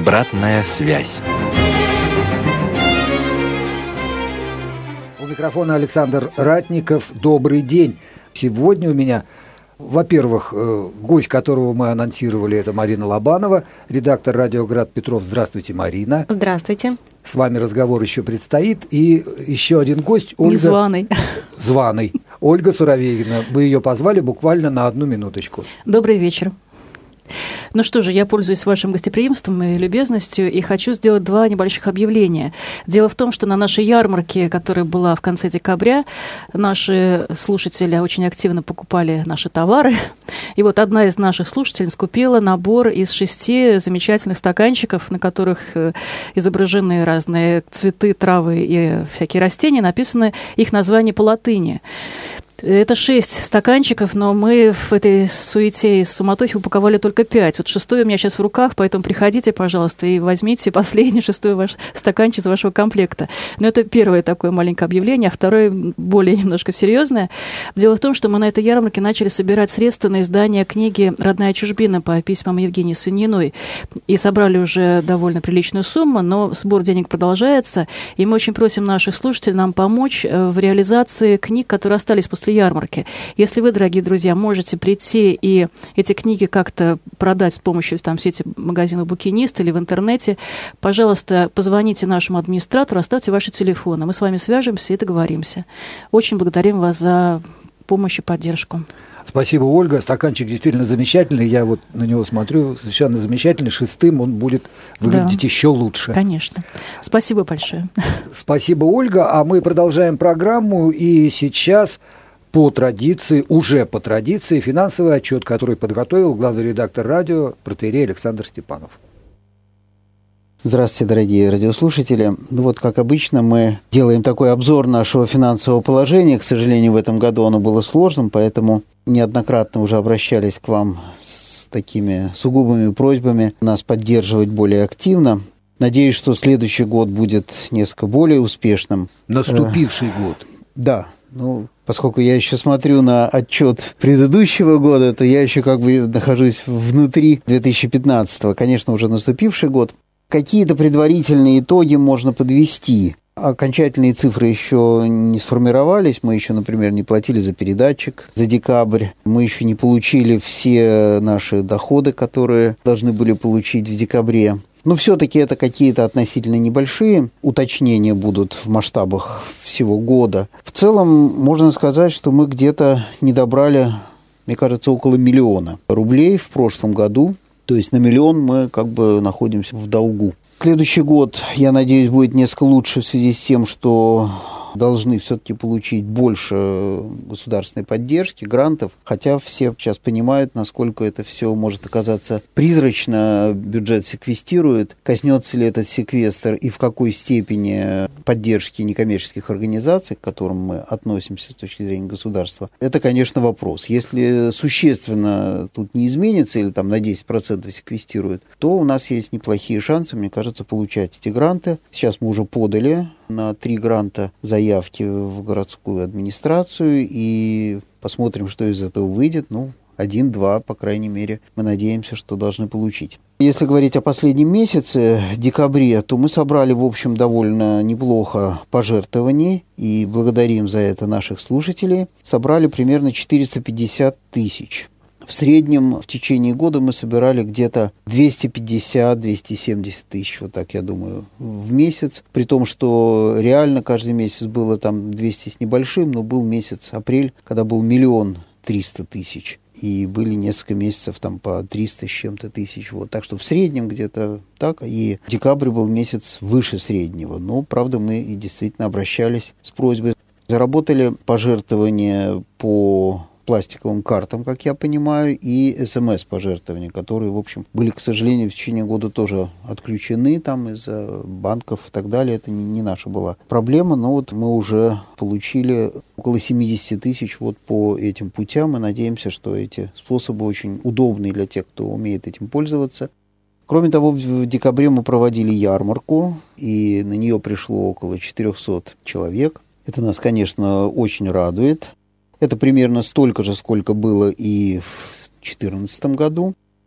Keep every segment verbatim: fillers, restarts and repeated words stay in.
Обратная связь. У микрофона Александр Ратников. Добрый день. Сегодня у меня, во-первых, гость, которого мы анонсировали, это Марина Лобанова, редактор «Радио Град Петров». Здравствуйте, Марина. Здравствуйте. С вами разговор еще предстоит. И еще один гость, Ольга... Незваный. Званый. Ольга Суровегина. Мы ее позвали буквально на одну минуточку. Добрый вечер. Ну что же, я пользуюсь вашим гостеприимством и любезностью и хочу сделать два небольших объявления. Дело в том, что на нашей ярмарке, которая была в конце декабря, наши слушатели очень активно покупали наши товары. И вот одна из наших слушательниц купила набор из шести замечательных стаканчиков, на которых изображены разные цветы, травы и всякие растения, написаны их названия по латыни. Это шесть стаканчиков, но мы в этой суете и суматохе упаковали только пять. Вот шестой у меня сейчас в руках, поэтому приходите, пожалуйста, и возьмите последний, шестой ваш стаканчик из вашего комплекта. Но это первое такое маленькое объявление, а второе более немножко серьезное. Дело в том, что мы на этой ярмарке начали собирать средства на издание книги «Родная чужбина» по письмам Евгении Свининой. И собрали уже довольно приличную сумму, но сбор денег продолжается. И мы очень просим наших слушателей нам помочь в реализации книг, которые остались после ярмарки. Если вы, дорогие друзья, можете прийти и эти книги как-то продать с помощью там, сети магазинов «Букинист» или в интернете, пожалуйста, позвоните нашему администратору, оставьте ваши телефоны. Мы с вами свяжемся и договоримся. Очень благодарим вас за помощь и поддержку. Спасибо, Ольга. Стаканчик действительно замечательный. Я вот на него смотрю, совершенно замечательный. Шестым он будет выглядеть да, еще лучше. Конечно. Спасибо большое. Спасибо, Ольга. А мы продолжаем программу. И сейчас... По традиции, уже по традиции, финансовый отчет, который подготовил главный редактор радио протоиерей Александр Степанов. Здравствуйте, дорогие радиослушатели. Ну вот, как обычно, мы делаем такой обзор нашего финансового положения. К сожалению, в этом году оно было сложным, поэтому неоднократно уже обращались к вам с такими сугубыми просьбами нас поддерживать более активно. Надеюсь, что следующий год будет несколько более успешным. Наступивший год. Да. Ну, поскольку я еще смотрю на отчет предыдущего года, то я еще как бы нахожусь внутри две тысячи пятнадцатого, конечно, уже наступивший год. Какие-то предварительные итоги можно подвести. Окончательные цифры еще не сформировались. Мы еще, например, не платили за передатчик за декабрь. Мы еще не получили все наши доходы, которые должны были получить в декабре. Но все-таки это какие-то относительно небольшие уточнения будут в масштабах всего года. В целом, можно сказать, что мы где-то не добрали, мне кажется, около миллиона рублей в прошлом году. То есть на миллион мы как бы находимся в долгу. Следующий год, я надеюсь, будет несколько лучше в связи с тем, что должны все-таки получить больше государственной поддержки, грантов, хотя все сейчас понимают, насколько это все может оказаться призрачно, бюджет секвестирует, коснется ли этот секвестр и в какой степени поддержки некоммерческих организаций, к которым мы относимся с точки зрения государства, это, конечно, вопрос. Если существенно тут не изменится или там на десять процентов секвестирует, то у нас есть неплохие шансы, мне кажется, получать эти гранты. Сейчас мы уже подали на три гранта заявки в городскую администрацию и посмотрим, что из этого выйдет. Ну, один-два, по крайней мере, мы надеемся, что должны получить. Если говорить о последнем месяце, декабре, то мы собрали, в общем, довольно неплохо пожертвований и благодарим за это наших слушателей. Собрали примерно четыреста пятьдесят тысяч. В среднем в течение года мы собирали где-то двести пятьдесят - двести семьдесят тысяч, вот так я думаю, в месяц. При том, что реально каждый месяц было там двести с небольшим, но был месяц апрель, когда был миллион триста тысяч. И были несколько месяцев там по триста с чем-то тысяч. Вот. Так что в среднем где-то так. И декабрь был месяц выше среднего. Но, правда, мы и действительно обращались с просьбой. Заработали пожертвования по пластиковым картам, как я понимаю, и эс эм эс-пожертвования, которые, в общем, были, к сожалению, в течение года тоже отключены там из-за банков и так далее. Это не, не наша была проблема, но вот мы уже получили около семьдесят тысяч вот по этим путям, и надеемся, что эти способы очень удобные для тех, кто умеет этим пользоваться. Кроме того, в декабре мы проводили ярмарку, и на нее пришло около четыреста человек. Это нас, конечно, очень радует. Это примерно столько же, сколько было и в две тысячи четырнадцатом году.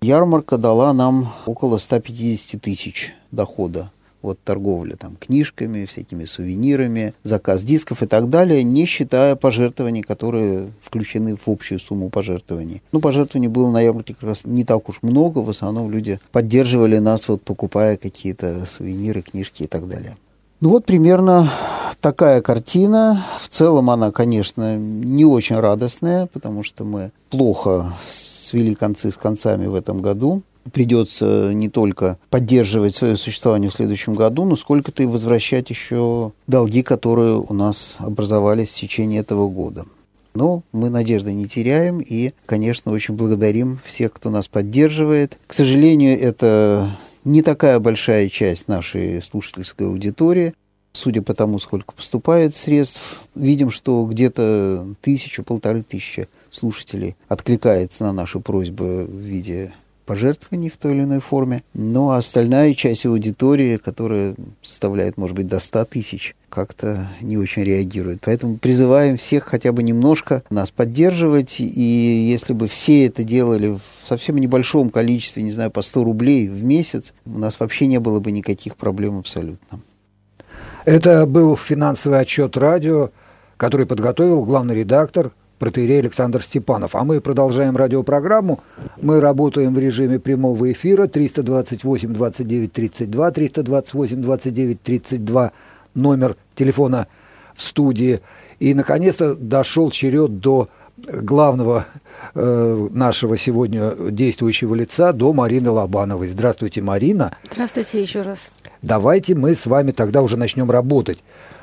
ярмарка дала нам около ста пятидесяти тысяч дохода от торговли там, книжками, всякими сувенирами, заказ дисков и так далее, не считая пожертвований, которые включены в общую сумму пожертвований. Ну, пожертвований было на ярмарке как раз не так уж много, в основном люди поддерживали нас, вот, покупая какие-то сувениры, книжки и так далее. Ну вот примерно такая картина. В целом она, конечно, не очень радостная, потому что мы плохо свели концы с концами в этом году. Придется не только поддерживать свое существование в следующем году, но сколько-то и возвращать еще долги, которые у нас образовались в течение этого года. Но мы надежды не теряем и, конечно, очень благодарим всех, кто нас поддерживает. К сожалению, это не такая большая часть нашей слушательской аудитории. Судя по тому, сколько поступает средств, видим, что где-то тысяча, полторы тысячи слушателей откликается на наши просьбы в виде пожертвований в той или иной форме. Ну, а остальная часть аудитории, которая составляет, может быть, до ста тысяч, как-то не очень реагирует. Поэтому призываем всех хотя бы немножко нас поддерживать. И если бы все это делали в совсем небольшом количестве, не знаю, по сто рублей в месяц, у нас вообще не было бы никаких проблем абсолютно. Это был финансовый отчет радио, который подготовил главный редактор протоиерей Александр Степанов. А мы продолжаем радиопрограмму. Мы работаем в режиме прямого эфира. триста двадцать восемь двадцать девять тридцать два, триста двадцать восемь двадцать девять тридцать два, номер телефона в студии. И, наконец-то, дошел черед до главного э, нашего сегодня действующего лица, до Марины Лобановой. Здравствуйте, Марина. Здравствуйте еще раз. Давайте мы с вами тогда уже начнем работать.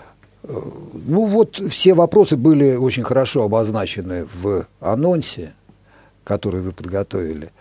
Ну вот все вопросы были очень хорошо обозначены в анонсе, который вы подготовили.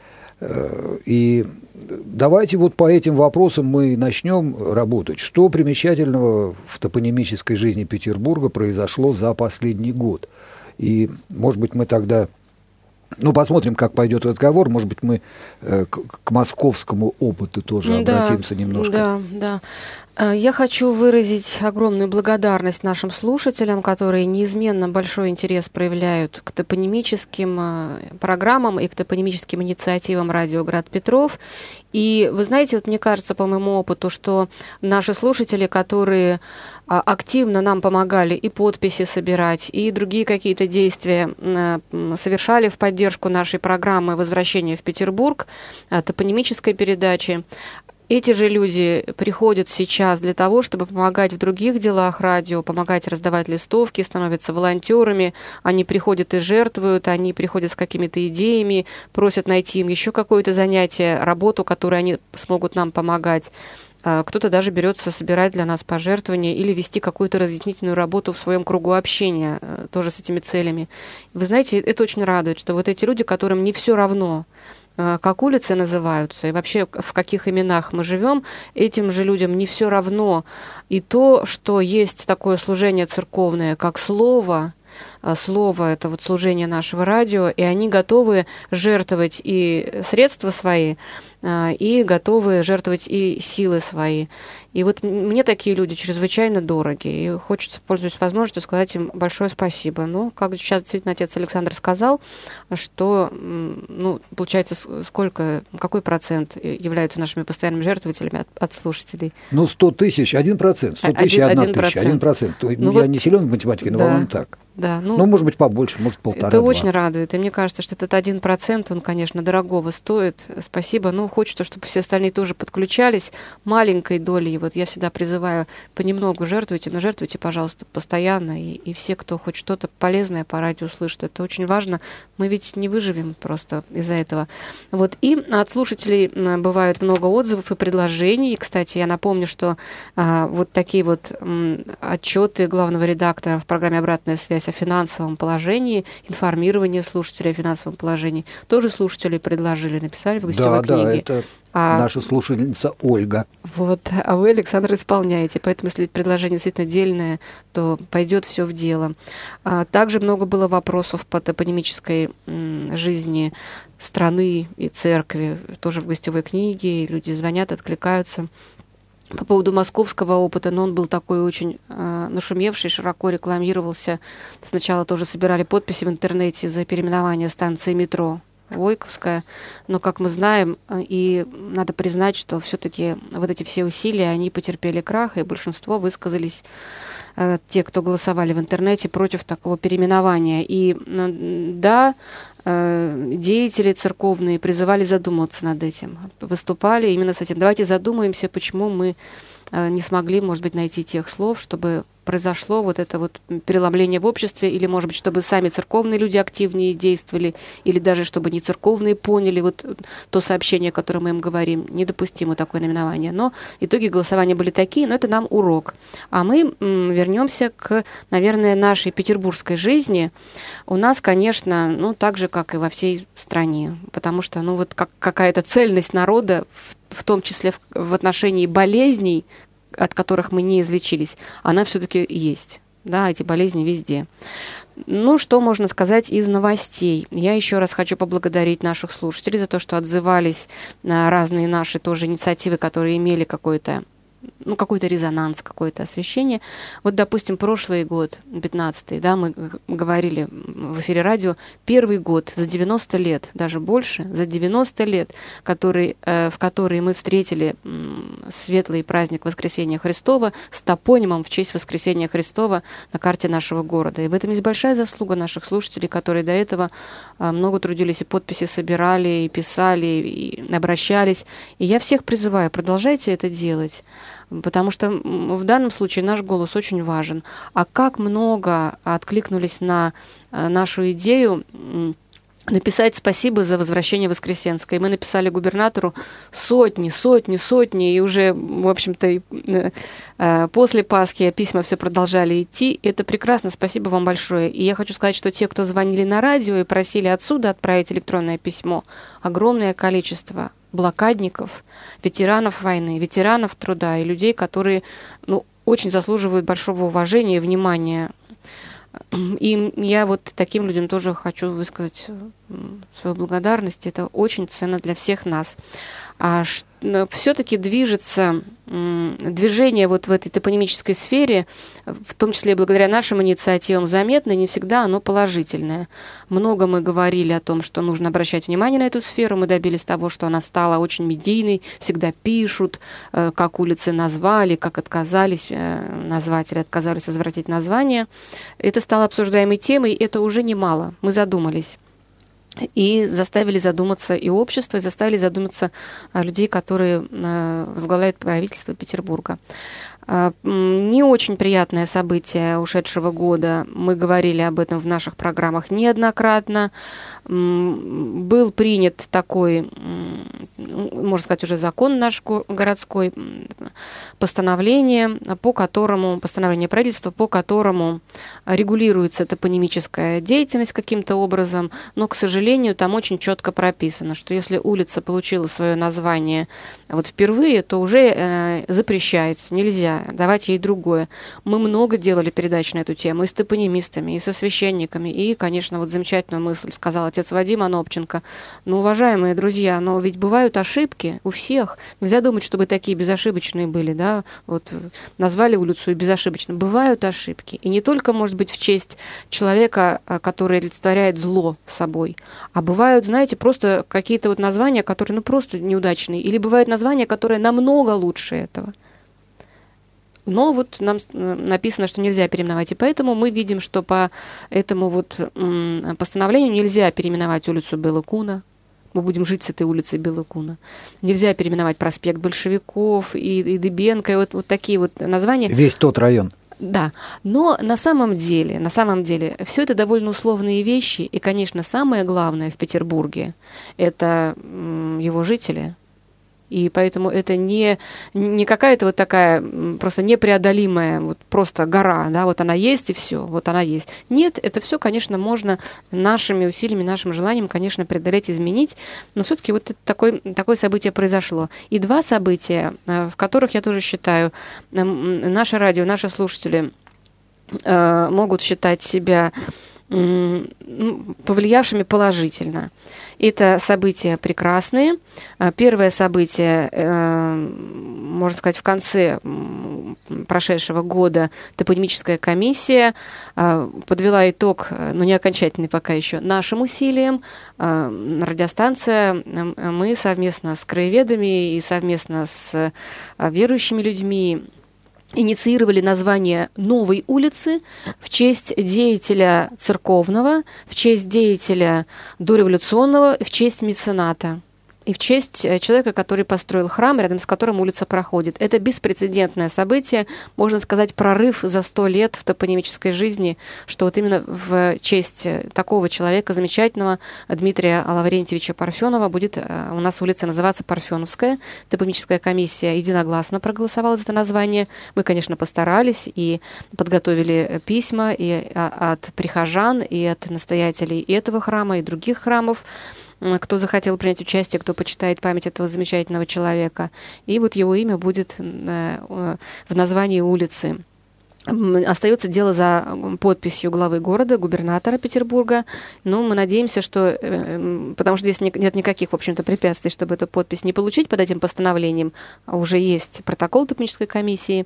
И давайте вот по этим вопросам мы начнем работать. Что примечательного в топонимической жизни Петербурга произошло за последний год? И, может быть, мы тогда... Ну, посмотрим, как пойдет разговор. Может быть, мы э, к, к московскому опыту тоже да, обратимся немножко. Да, да. Я хочу выразить огромную благодарность нашим слушателям, которые неизменно большой интерес проявляют к топонимическим программам и к топонимическим инициативам радио «Град Петров». И вы знаете, вот мне кажется, по моему опыту, что наши слушатели, которые активно нам помогали и подписи собирать, и другие какие-то действия совершали в поддержку нашей программы «Возвращение в Петербург», топонимической передачи, эти же люди приходят сейчас для того, чтобы помогать в других делах радио, помогать раздавать листовки, становятся волонтерами. Они приходят и жертвуют, они приходят с какими-то идеями, просят найти им еще какое-то занятие, работу, которой они смогут нам помогать. Кто-то даже берется собирать для нас пожертвования или вести какую-то разъяснительную работу в своем кругу общения, тоже с этими целями. Вы знаете, это очень радует, что вот эти люди, которым не все равно, как улицы называются и вообще в каких именах мы живем, этим же людям не все равно. И то, что есть такое служение церковное, как слово, слово – это вот служение нашего радио, и они готовы жертвовать и средства свои, и готовы жертвовать и силы свои. И вот мне такие люди чрезвычайно дороги, и хочется, пользуясь возможностью, сказать им большое спасибо. Ну, как сейчас действительно отец Александр сказал, что, ну, получается, сколько, какой процент являются нашими постоянными жертвователями от, от слушателей? Ну, сто тысяч, один процент, сто тысяч, одна тысяча, один процент. Ну, я вот, не силен в математике, но да, вам так. Да, ну, ну, может быть, побольше, может, полтора. Это два. Очень радует, и мне кажется, что этот один процент, он, конечно, дорогого стоит. Спасибо, но хочется, чтобы все остальные тоже подключались маленькой долей. Вот я всегда призываю понемногу жертвуйте, но жертвуйте, пожалуйста, постоянно, и, и все, кто хоть что-то полезное по радио слышит, это очень важно. Мы ведь не выживем просто из-за этого. Вот, и от слушателей бывает много отзывов и предложений. Кстати, я напомню, что а, вот такие вот м, отчеты главного редактора в программе «Обратная связь» о финансовом положении, информирование слушателей о финансовом положении, тоже слушатели предложили, написали в гостевой да, книге. Да, это а, наша слушательница Ольга. Вот, а вы, Александр, исполняете. Поэтому, если предложение действительно дельное, то пойдет все в дело. А, также много было вопросов по топонимической м, жизни страны и церкви, тоже в гостевой книге. Люди звонят, откликаются. По поводу московского опыта, но он был такой очень э, нашумевший, широко рекламировался. Сначала тоже собирали подписи в интернете за переименование станции метро Войковская. Но, как мы знаем, и надо признать, что все-таки вот эти все усилия, они потерпели крах, и большинство высказались, те, кто голосовали в интернете, против такого переименования. И да, деятели церковные призывали задуматься над этим, выступали именно с этим. Давайте задумаемся, почему мы не смогли, может быть, найти тех слов, чтобы произошло вот это вот переломление в обществе, или, может быть, чтобы сами церковные люди активнее действовали, или даже чтобы не церковные поняли вот то сообщение, которое мы им говорим. Недопустимо такое наименование. Но итоги голосования были такие, но это нам урок. А мы м, вернемся к, наверное, нашей петербургской жизни. У нас, конечно, ну, так же, как и во всей стране, потому что, ну, вот как, какая-то цельность народа, в, в том числе в, в отношении болезней, от которых мы не излечились, она все-таки есть. Да, эти болезни везде. Ну, что можно сказать из новостей? Я еще раз хочу поблагодарить наших слушателей за то, что отзывались на разные наши тоже инициативы, которые имели какой-то, ну, какой-то резонанс, какое-то освещение. Вот, допустим, прошлый год, пятнадцатый, да, мы говорили в эфире радио, первый год за девяносто лет, даже больше, за девяносто лет, который, э, в который мы встретили э, светлый праздник Воскресения Христова с топонимом в честь Воскресения Христова на карте нашего города. И в этом есть большая заслуга наших слушателей, которые до этого э, много трудились, и подписи собирали, и писали, и обращались. И я всех призываю, продолжайте это делать. Потому что в данном случае наш голос очень важен. А как много откликнулись на нашу идею написать спасибо за возвращение Воскресенской. И мы написали губернатору сотни, сотни, сотни, и уже, в общем-то, после Пасхи письма все продолжали идти. Это прекрасно, спасибо вам большое. И я хочу сказать, что те, кто звонили на радио и просили отсюда отправить электронное письмо, огромное количество блокадников, ветеранов войны, ветеранов труда и людей, которые, ну, очень заслуживают большого уважения и внимания. И я вот таким людям тоже хочу высказать свою благодарность. Это очень ценно для всех нас. А все-таки движется движение вот в этой топонимической сфере, в том числе и благодаря нашим инициативам, заметно, не всегда оно положительное. Много мы говорили о том, что нужно обращать внимание на эту сферу. Мы добились того, что она стала очень медийной. Всегда пишут, как улицы назвали, как отказались назвать или отказались возвратить название. Это стало обсуждаемой темой, и это уже немало. Мы задумались. И заставили задуматься и общество, и заставили задуматься людей, которые возглавляют правительство Петербурга. Не очень приятное событие ушедшего года. Мы говорили об этом в наших программах неоднократно. Был принят такой, можно сказать, уже закон наш городской, постановление, по которому, постановление правительства, по которому регулируется топонимическая деятельность каким-то образом, но, к сожалению, там очень четко прописано, что если улица получила свое название вот впервые, то уже э, запрещается, нельзя давать ей другое. Мы много делали передач на эту тему и с топонимистами, и со священниками, и, конечно, вот замечательную мысль сказал отец Вадим Анопченко. Ну, уважаемые друзья, но ведь бывают ошибки у всех. Нельзя думать, чтобы такие безошибочные были, да, вот назвали улицу безошибочно. Бывают ошибки. И не только, может быть, в честь человека, который олицетворяет зло собой, а бывают, знаете, просто какие-то вот названия, которые, ну, просто неудачные. Или бывают названия, которые намного лучше этого. Но вот нам написано, что нельзя переименовать. И поэтому мы видим, что по этому вот постановлению нельзя переименовать улицу Белокуна. Мы будем жить с этой улицей Белокуна. Нельзя переименовать проспект Большевиков и, и Дыбенко, и вот, вот такие вот названия. Весь тот район. Да, но на самом деле, на самом деле, все это довольно условные вещи, и, конечно, самое главное в Петербурге – это его жители. И поэтому это не, не какая-то вот такая просто непреодолимая вот просто гора, да, вот она есть и все, вот она есть. Нет, это все, конечно, можно нашими усилиями, нашим желанием, конечно, преодолеть, изменить, но все-таки вот такое, такое событие произошло. И два события, в которых, я тоже считаю, наше радио, наши слушатели могут считать себя повлиявшими положительно. Это события прекрасные. Первое событие, можно сказать, в конце прошедшего года топонимическая комиссия подвела итог, но не окончательный пока еще, нашим усилиям. Радиостанция, мы совместно с краеведами и совместно с верующими людьми инициировали название новой улицы в честь деятеля церковного, в честь деятеля дореволюционного, в честь мецената и в честь человека, который построил храм, рядом с которым улица проходит. Это беспрецедентное событие, можно сказать, прорыв за сто лет в топонимической жизни, что вот именно в честь такого человека, замечательного Дмитрия Лаврентьевича Парфенова, будет у нас улица называться Парфеновская. Топонимическая комиссия единогласно проголосовала за это название. Мы, конечно, постарались и подготовили письма и от прихожан, и от настоятелей этого храма, и других храмов, кто захотел принять участие, кто почитает память этого замечательного человека. И вот его имя будет в названии улицы. Остается дело за подписью главы города, губернатора Петербурга. Но мы надеемся, что... Потому что здесь нет никаких, в общем-то, препятствий, чтобы эту подпись не получить под этим постановлением. Уже есть протокол топонимической комиссии.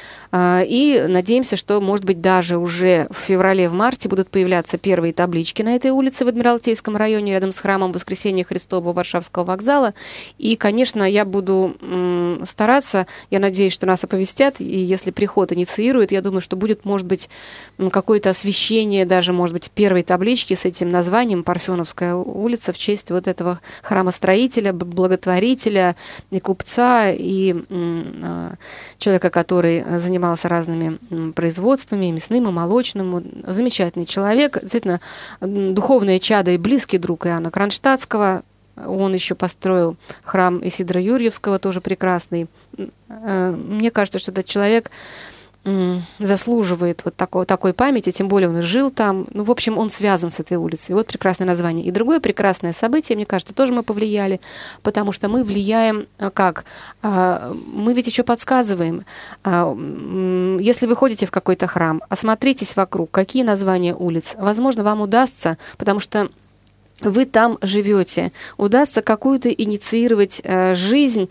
И надеемся, что, может быть, даже уже в феврале, в марте будут появляться первые таблички на этой улице в Адмиралтейском районе, рядом с храмом Воскресения Христова Варшавского вокзала. И, конечно, я буду стараться, я надеюсь, что нас оповестят, и если приход инициирует, я думаю, что будет, может быть, какое-то освещение даже, может быть, первой таблички с этим названием Парфеновская улица в честь вот этого храмостроителя, благотворителя, и купца, и человека, который занимается занимался разными производствами, мясным и молочным. Замечательный человек, действительно, духовное чадо и близкий друг Иоанна Кронштадтского. Он еще построил храм Исидора Юрьевского, тоже прекрасный. Мне кажется, что этот человек заслуживает вот такой, такой памяти, тем более он и жил там. Ну, в общем, он связан с этой улицей. Вот прекрасное название. И другое прекрасное событие, мне кажется, тоже мы повлияли, потому что мы влияем как? Мы ведь еще подсказываем. Если вы ходите в какой-то храм, осмотритесь вокруг, какие названия улиц. Возможно, вам удастся, потому что вы там живете, удастся какую-то инициировать э, жизнь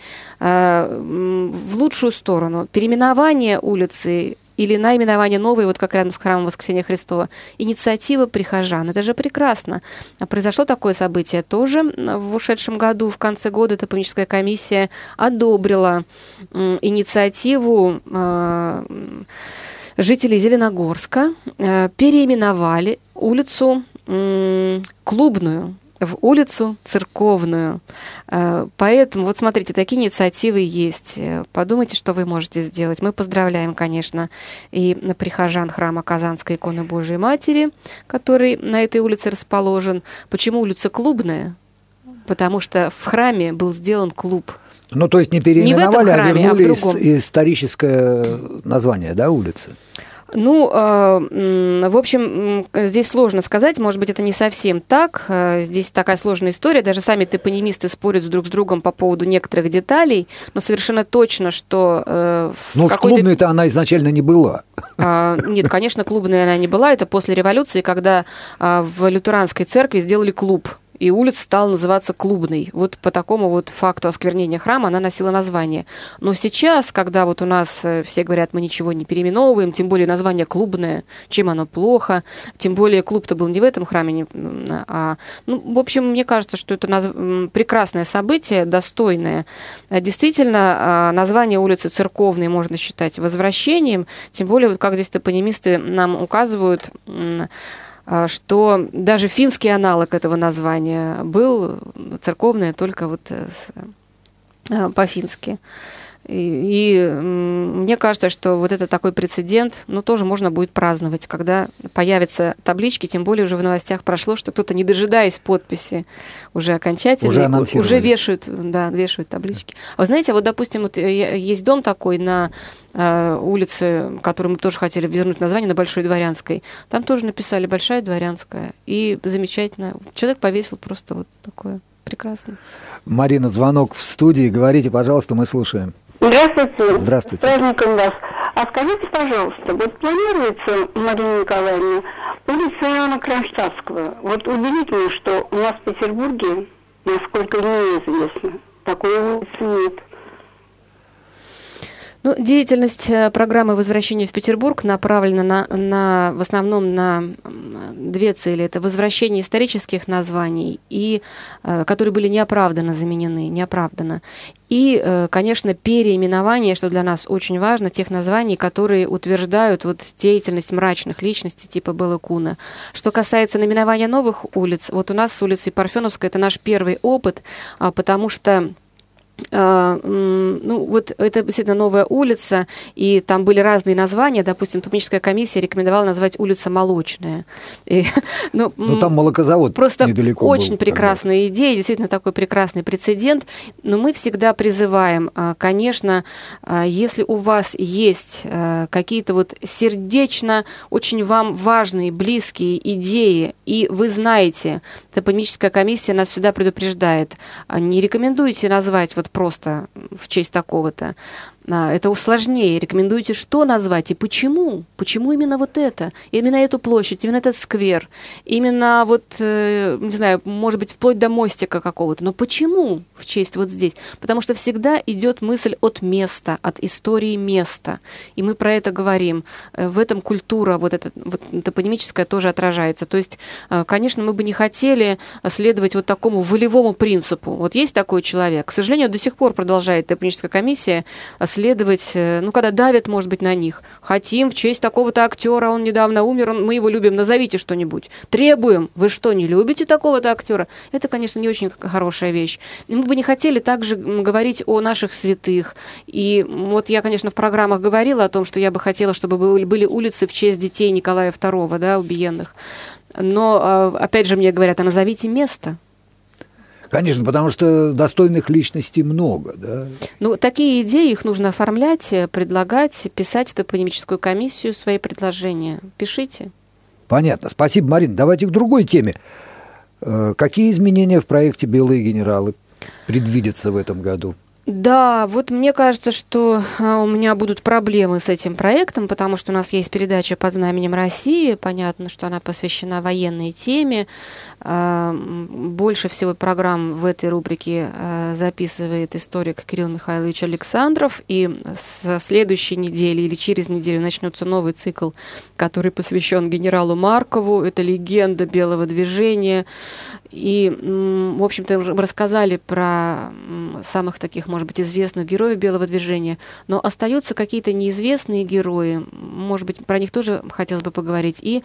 э, в лучшую сторону. Переименование улицы или наименование новой, вот как рядом с храмом Воскресения Христова, инициатива прихожан. Это же прекрасно. Произошло такое событие тоже в ушедшем году, в конце года топонимическая комиссия одобрила э, инициативу э, жителей Зеленогорска, э, переименовали улицу Клубную в улицу Церковную. Поэтому, вот смотрите, такие инициативы есть. Подумайте, что вы можете сделать. Мы поздравляем, конечно, и прихожан храма Казанской иконы Божией Матери, который на этой улице расположен. Почему улица Клубная? Потому что в храме был сделан клуб. Ну, то есть не переименовали, не храме, а вернули а историческое название, да, улицы? Ну, э, в общем, здесь сложно сказать, может быть, это не совсем так, здесь такая сложная история, даже сами топонимисты спорят друг с другом по поводу некоторых деталей, но совершенно точно, что... Э, ну, клубной-то она изначально не была. Э, нет, конечно, клубной она не была, это после революции, когда э, в лютеранской церкви сделали клуб. И улица стала называться Клубной. Вот по такому вот факту осквернения храма она носила название. Но сейчас, когда вот у нас все говорят, мы ничего не переименовываем, тем более название Клубное, чем оно плохо, тем более клуб-то был не в этом храме, а... Ну, в общем, мне кажется, что это наз... прекрасное событие, достойное. Действительно, название улицы Церковной можно считать возвращением, тем более, вот как здесь топонимисты нам указывают, что даже финский аналог этого названия был церковное только вот по-фински. И, и мне кажется, что вот это такой прецедент, ну, тоже можно будет праздновать, когда появятся таблички, тем более уже в новостях прошло, что кто-то, не дожидаясь подписи уже окончательно, уже, уже вешают, да, вешают таблички. А вы знаете, вот, допустим, вот есть дом такой на э, улице, который мы тоже хотели вернуть название, на Большой Дворянской. Там тоже написали Большая Дворянская. И замечательно. Человек повесил просто вот такое прекрасное. Марина, звонок в студии. Говорите, пожалуйста, мы слушаем. Здравствуйте. Здравствуйте. С праздником вас. А скажите, пожалуйста, вот планируется, Марина Николаевна, Улица Иоанна Кронштадтского. Вот удивительно, что у нас в Петербурге, насколько мне известно, такой улицы нет. Ну, деятельность программы возвращения в Петербург направлена на, на, в основном на две цели. Это возвращение исторических названий, и, которые были неоправданно заменены, неоправданно. И, конечно, переименование, что для нас очень важно, тех названий, которые утверждают вот деятельность мрачных личностей типа Бэлы Куна. Что касается наименования новых улиц, вот у нас с улицей Парфеновской это наш первый опыт, потому что ну, вот это действительно новая улица, и там были разные названия. Допустим, топоническая комиссия рекомендовала назвать улица Молочная. И, ну, ну, там молокозавод просто недалеко очень был, прекрасная когда... идея, действительно такой прекрасный прецедент. Но мы всегда призываем, конечно, если у вас есть какие-то вот сердечно очень вам важные, близкие идеи, и вы знаете, топоническая комиссия нас всегда предупреждает, не рекомендуйте назвать вот просто в честь такого-то. Это сложнее. Рекомендуете, что назвать и почему? Почему именно вот это? Именно эту площадь, именно этот сквер, именно вот, не знаю, может быть, вплоть до мостика какого-то. Но почему в честь вот здесь? Потому что всегда идет мысль от места, от истории места. И мы про это говорим. В этом культура вот эта вот, топонимическая тоже отражается. То есть, конечно, мы бы не хотели следовать вот такому волевому принципу. Вот есть такой человек. К сожалению, до сих пор продолжает топоническая комиссия следовать, ну, когда давят, может быть, на них. Хотим в честь такого-то актера, он недавно умер, он, мы его любим, назовите что-нибудь. Требуем. Вы что, не любите такого-то актера? Это, конечно, не очень хорошая вещь. И мы бы не хотели также говорить о наших святых. И вот я, конечно, в программах говорила о том, что я бы хотела, чтобы были улицы в честь детей Николая второго, да, убиенных. Но, опять же, мне говорят, а назовите место. Конечно, потому что достойных личностей много, да? Ну, такие идеи, их нужно оформлять, предлагать, писать в топонимическую комиссию свои предложения. Пишите. Понятно. Спасибо, Марина. Давайте к другой теме. Какие изменения в проекте «Белые генералы» предвидятся в этом году? Да, вот мне кажется, что у меня будут проблемы с этим проектом, потому что у нас есть передача «Под знаменем России». Понятно, что она посвящена военной теме. Больше всего программ в этой рубрике записывает историк Кирилл Михайлович Александров. И с следующей недели или через неделю начнется новый цикл, который посвящен генералу Маркову. Это легенда белого движения. И, в общем-то, рассказали про самых таких, может быть, известных героев белого движения, но остаются какие-то неизвестные герои, может быть, про них тоже хотелось бы поговорить, и,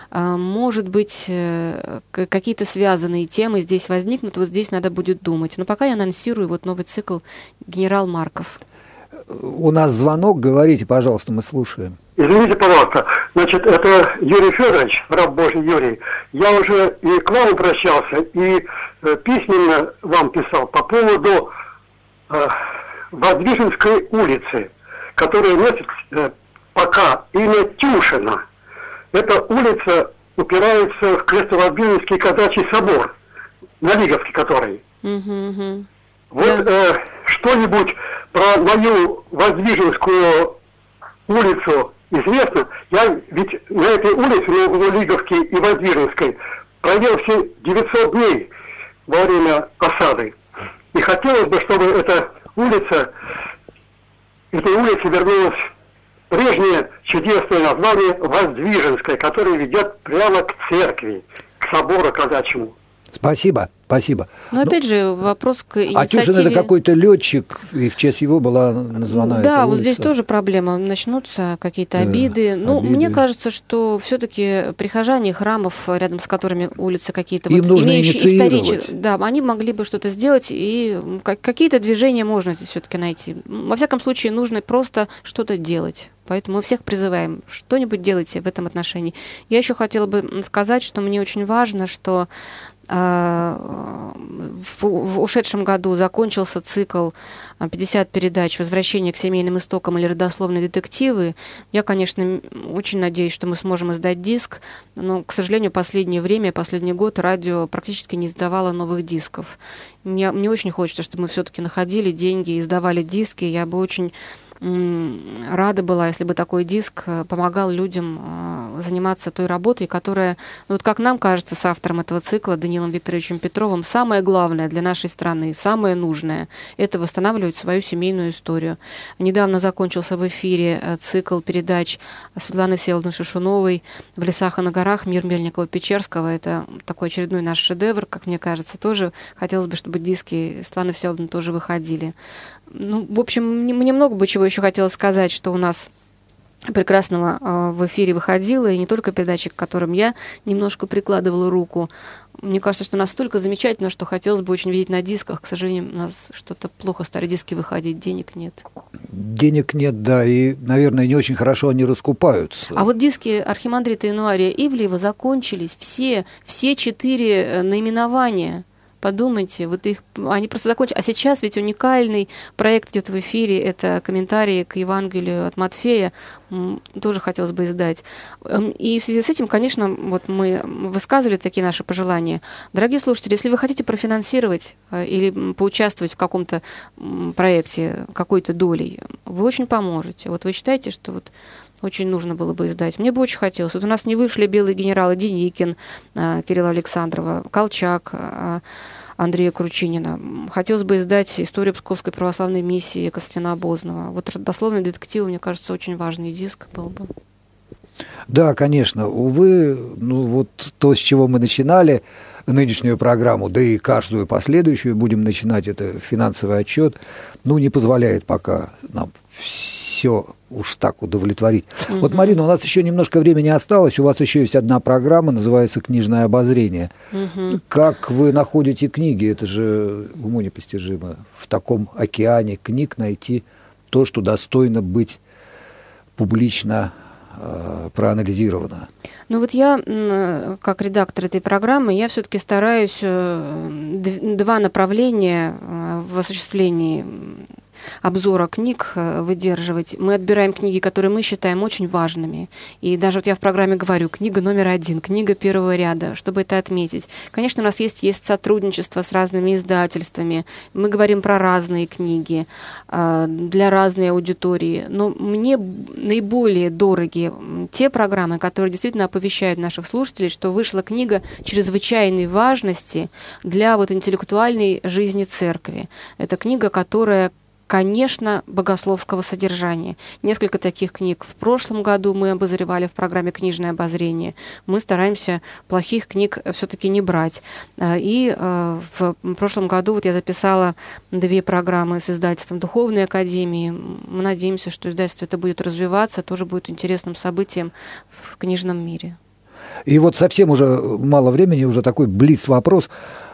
может быть, какие-то связанные темы здесь возникнут, вот здесь надо будет думать. Но пока я анонсирую вот новый цикл «Генерал Марков». У нас звонок, говорите, пожалуйста, мы слушаем. Извините, пожалуйста, значит, это Юрий Федорович, раб Божий Юрий. Я уже и к вам обращался, и э, письменно вам писал по поводу э, Воздвиженской улицы, которая носит э, пока имя Тюшина. Эта улица упирается в Крестовоздвиженский казачий собор, на Лиговский который. Mm-hmm. Вот yeah. э, что-нибудь про мою Воздвиженскую улицу известно. Я ведь на этой улице, на Лиговской и Воздвиженской, провел все девятьсот дней во время осады. И хотелось бы, чтобы эта улица, этой улице вернулась прежнее чудесное название Воздвиженская, которое ведет прямо к церкви, к собору казачьему. Спасибо, спасибо. Но, опять ну, же, вопрос к инициативе... А Тюшин – это какой-то летчик, и в честь его была названа Да, эта вот улица. Здесь тоже проблема. Начнутся какие-то да, обиды. Ну, обиды. Мне кажется, что все-таки прихожане храмов, рядом с которыми улицы какие-то... Им вот, нужно имеющие исторические, инициировать. да, они могли бы что-то сделать, и какие-то движения можно здесь все-таки найти. Во всяком случае, нужно просто что-то делать. Поэтому мы всех призываем, что-нибудь делайте в этом отношении. Я еще хотела бы сказать, что мне очень важно, что в ушедшем году закончился цикл пятьдесят передач «Возвращение к семейным истокам» или «Родословные детективы». Я, конечно, очень надеюсь, что мы сможем издать диск, но, к сожалению, последнее время, последний год радио практически не издавало новых дисков. Мне, мне очень хочется, чтобы мы все-таки находили деньги и издавали диски. Я бы очень рада была, если бы такой диск помогал людям заниматься той работой, которая, ну, вот как нам кажется, с автором этого цикла Даниилом Викторовичем Петровым, самое главное для нашей страны, самое нужное – это восстанавливать свою семейную историю. Недавно закончился в эфире цикл передач Светланы Всеволодовны Шишуновой «В лесах и на горах. Мир Мельникова-Печерского». Это такой очередной наш шедевр, как мне кажется, тоже хотелось бы, чтобы диски Светланы Всеволодовны тоже выходили. Ну, в общем, мне много бы чего еще хотелось сказать, что у нас прекрасного э, в эфире выходило, и не только передачи, к которым я немножко прикладывала руку. Мне кажется, что настолько замечательно, что хотелось бы очень видеть на дисках. К сожалению, у нас что-то плохо стали диски выходить, денег нет. Денег нет, да, и, наверное, не очень хорошо они раскупаются. А вот диски Архимандрита Януария Ивлеева закончились, все, все четыре наименования. Подумайте, вот их, они просто закончили. А сейчас ведь уникальный проект идет в эфире, это комментарии к Евангелию от Матфея, тоже хотелось бы издать. И в связи с этим, конечно, вот мы высказывали такие наши пожелания. Дорогие слушатели, если вы хотите профинансировать или поучаствовать в каком-то проекте какой-то долей, вы очень поможете. Вот вы считаете, что вот очень нужно было бы издать. Мне бы очень хотелось. Вот у нас не вышли «Белые генералы» Деникин, Кирилла Александрова, Колчак, Андрея Кручинина. Хотелось бы издать «Историю Псковской православной миссии» Константина Обознова. Вот «Родословные детективы», мне кажется, очень важный диск был бы. Да, конечно. Увы, ну вот то, с чего мы начинали нынешнюю программу, да и каждую последующую будем начинать, это финансовый отчет, ну, не позволяет пока нам все уж так удовлетворить. Угу. Вот, Марина, у нас еще немножко времени осталось, у вас еще есть одна программа, называется «Книжное обозрение». Угу. Как вы находите книги? Это же уму непостижимо. В таком океане книг найти то, что достойно быть публично э, проанализировано. Ну вот я, как редактор этой программы, я все-таки стараюсь два направления в осуществлении обзора книг выдерживать. Мы отбираем книги, которые мы считаем очень важными. И даже вот я в программе говорю, книга номер один, книга первого ряда, чтобы это отметить. Конечно, у нас есть, есть сотрудничество с разными издательствами. Мы говорим про разные книги для разной аудитории. Но мне наиболее дороги те программы, которые действительно оповещают наших слушателей, что вышла книга чрезвычайной важности для вот интеллектуальной жизни церкви. Это книга, которая, конечно, богословского содержания. Несколько таких книг в прошлом году мы обозревали в программе «Книжное обозрение». Мы стараемся плохих книг все-таки не брать. И в прошлом году вот я записала две программы с издательством Духовной Академии. Мы надеемся, что издательство это будет развиваться, тоже будет интересным событием в книжном мире. И вот совсем уже мало времени, уже такой блиц-вопрос.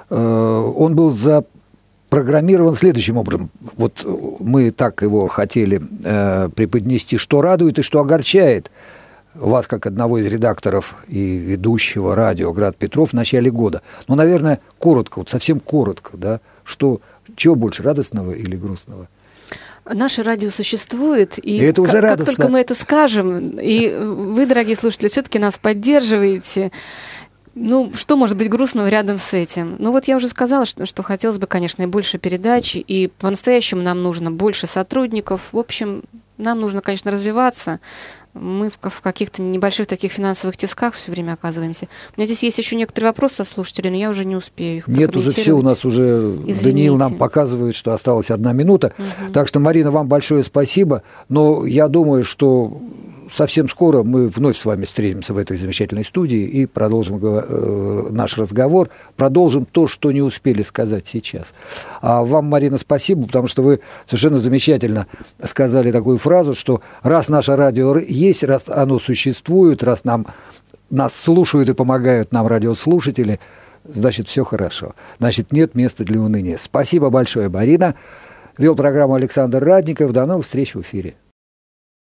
Он был за программирован следующим образом. Вот мы так его хотели э, преподнести, что радует и что огорчает вас, как одного из редакторов и ведущего радио «Град Петров» в начале года. Ну, наверное, коротко, вот совсем коротко, да, что, чего больше, радостного или грустного? Наше радио существует, и, и это уже как, радостно. Как только мы это скажем, и вы, дорогие слушатели, все-таки нас поддерживаете, ну, что может быть грустного рядом с этим? Ну, вот я уже сказала, что, что хотелось бы, конечно, и больше передач, и по-настоящему нам нужно больше сотрудников. В общем, нам нужно, конечно, развиваться. Мы в, в каких-то небольших таких финансовых тисках все время оказываемся. У меня здесь есть еще некоторые вопросы от слушателей, но я уже не успею их Нет, уже все у нас уже... Извините. Даниил нам показывает, что осталась одна минута. Угу. Так что, Марина, вам большое спасибо. Но я думаю, что совсем скоро мы вновь с вами встретимся в этой замечательной студии и продолжим э, наш разговор, продолжим то, что не успели сказать сейчас. А вам, Марина, спасибо, потому что вы совершенно замечательно сказали такую фразу, что раз наше радио есть, раз оно существует, раз нам, нас слушают и помогают нам радиослушатели, значит, все хорошо. Значит, нет места для уныния. Спасибо большое, Марина. Вел программу Александр Радников. До новых встреч в эфире.